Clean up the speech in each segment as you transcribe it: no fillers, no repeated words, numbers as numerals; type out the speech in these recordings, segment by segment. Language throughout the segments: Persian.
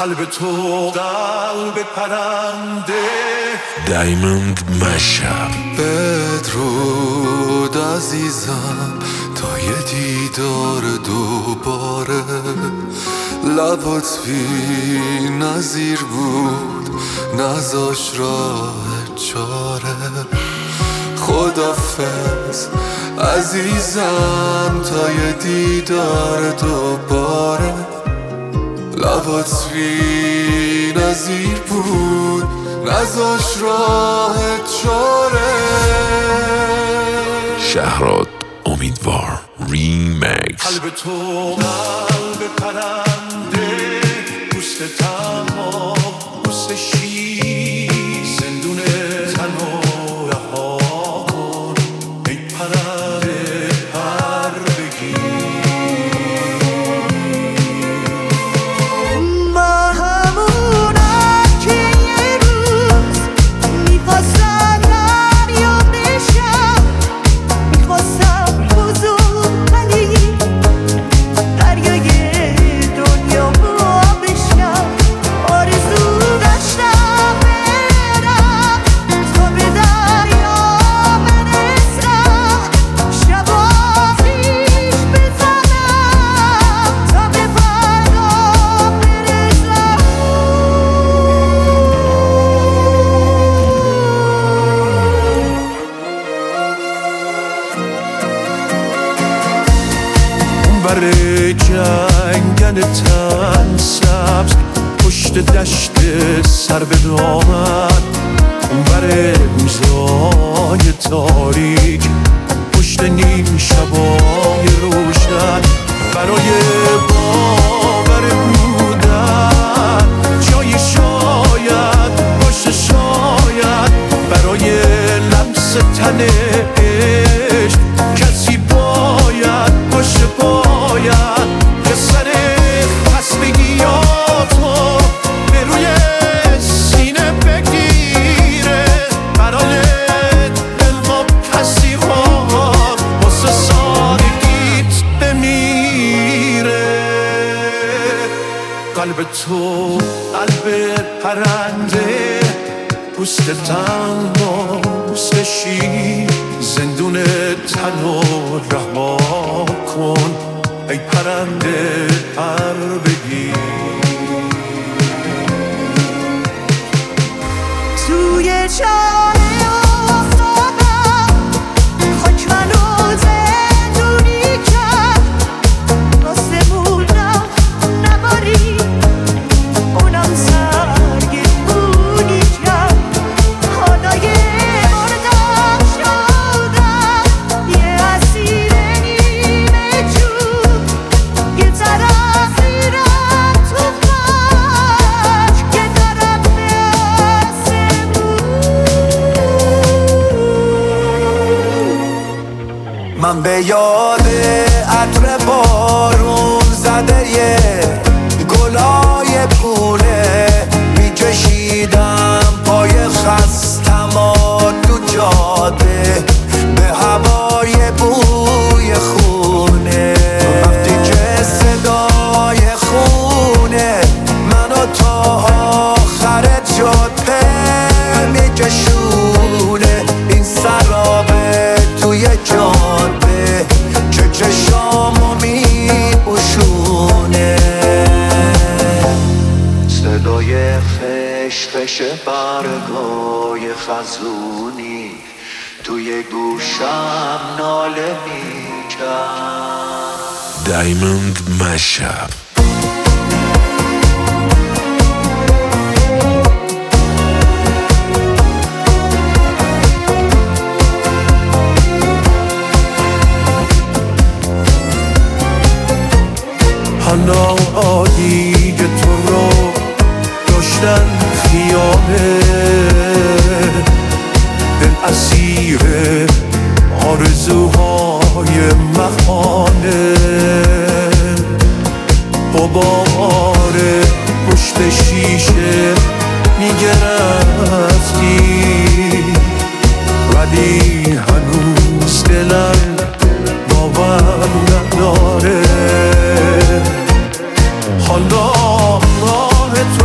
قلب تو قلب پرنده دایموند مشهب. بدرود عزیزم تا یه دیدار دوباره، لبات بی نظیر بود نذاش راه چاره. خدافظ عزیزم تا یه دیدار دوباره، لبات بی نظیر بود نذاش راه چاره. شهراد امیدوار ریمیکس. قلب تو قلب پرنده، پوست تنها پوست شیر، زندون تن و رها کن ای پرنده پر بگیر. ما همونم که یه روز میخواستم دریا بشم، میخواستم بزرگ ولی دریای دنیا با بشم. آرزو داشتم برم تا به دریا برسم، شبا پیش بزنم تا به فردا برسم. اون بر جنگل تن سبز، پشت دشت سر به دامن، اون بر روزای تاریک، پشت نیم شبای روشن، برای باور بودن جایی شاید باشه، شاید برای لمس تن عشق کسی باید باشه، باید که سر خستگیاتو به روی سینه بگیره، برای دل و کسی واسه سادگیت بمیره. قلب تو قلب پرنده، پوست تنها پوست شیر، زندون تن و رها کن ای پرنده پر بگیر. توی چاه افتادم، خاک منو زندونی کرد، آسمونم نباری اونم سرگردونی کرد. حالا یه مردم شدم، یه اسیر نیمه جون، یه طرف میرم تو خاک، یه طرف من به یاد عطر بارون زده یه گلای پونه میکشیدم پای خستم تو جاده، به هوای بوی خونه. وقتی که صدای خونه منو تا آخر جاده میکشونه، این سرابه توی جاده که چشامو میپوشونه. صدای فش فش برگای خزونی توی گوشم ناله میکرد. دایموند مشهب. حالا عالی تو رو داشتن خیاله، دل اسیر آرزوهای مخانه، غبار پشت شیشه میگه رفتی، ولی هنوز دلم باور نداره. حالا راه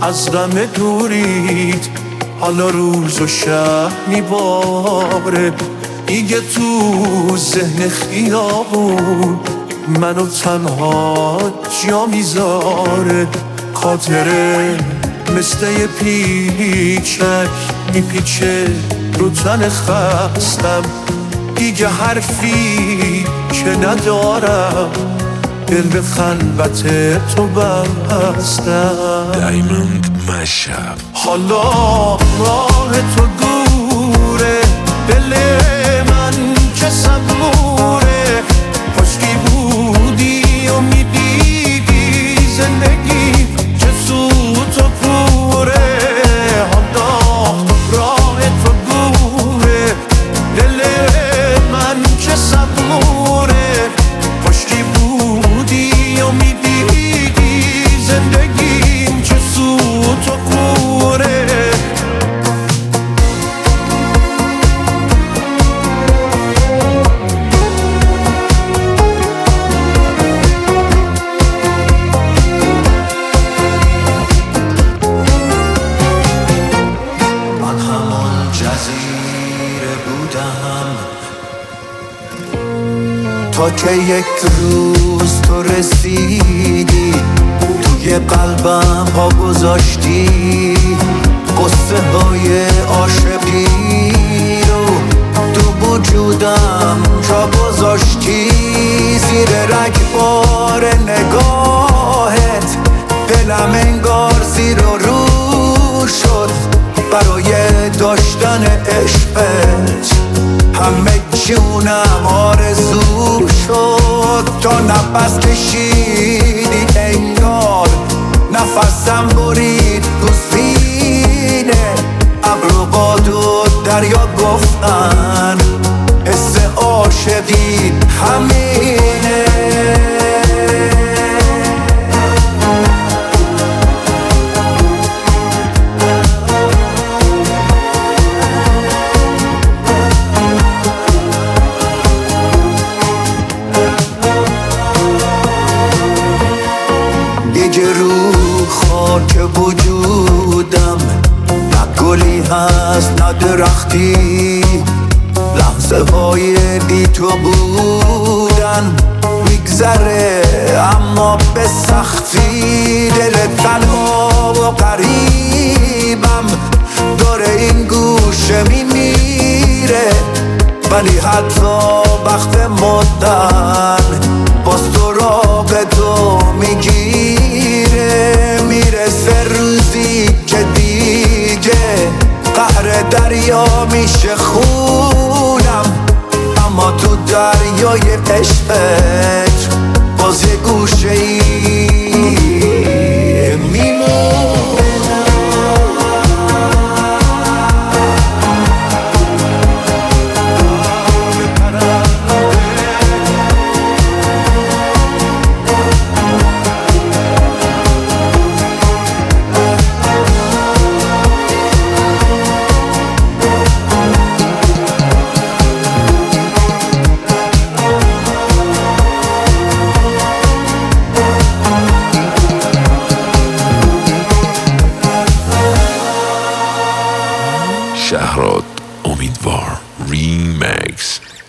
از غم دوریت حالا روز و شب میباره، دیگه تو ذهن خیابون منو تنها جا میذاره. خاطره مثل یه پیچک میپیچه رو تن خستم، دیگه حرفی که ندارم دل به خلوت تو بستم. Diamond Mashup. حالا راه تو دوره، دل من که صبوره، خشکی بودی و میدیدی زندگی چه سوت و کوره. حالا راه تو دوره، دل من که صبوره، خشکی بودی و میدیدی زندگی چه سوت و کوره. من همون جزیره بودم تا که یک روز تو رسیدی، توی قلبم پا گذاشتی، قصه های عاشقی رو تو وجودم جا گذاشتی. زیر رگبار نگاهت دلم انگار زیر و رو شد برای داشتن عشقت. همه جونم آرزو شد تا نفس کشیدی، انگار نفسم برید تو سینه. ابر و باد و دریا گفتن حس عاشقی همینه. دیگه رو خاک وجودم نه گلی هست نه درختی، لحظه های بی تو بودن میگذره اما به سختی. دل تنها و قریبم داره این گوشه میمیره، ولی حتی وقت مردن باز سراغ تو میگیره. میرسه روزی که دیگه قهر دریا میشه خونم، اما تو دریای عشقت باز یه گوشه ای میمونم. شهراد امیدوار Remix.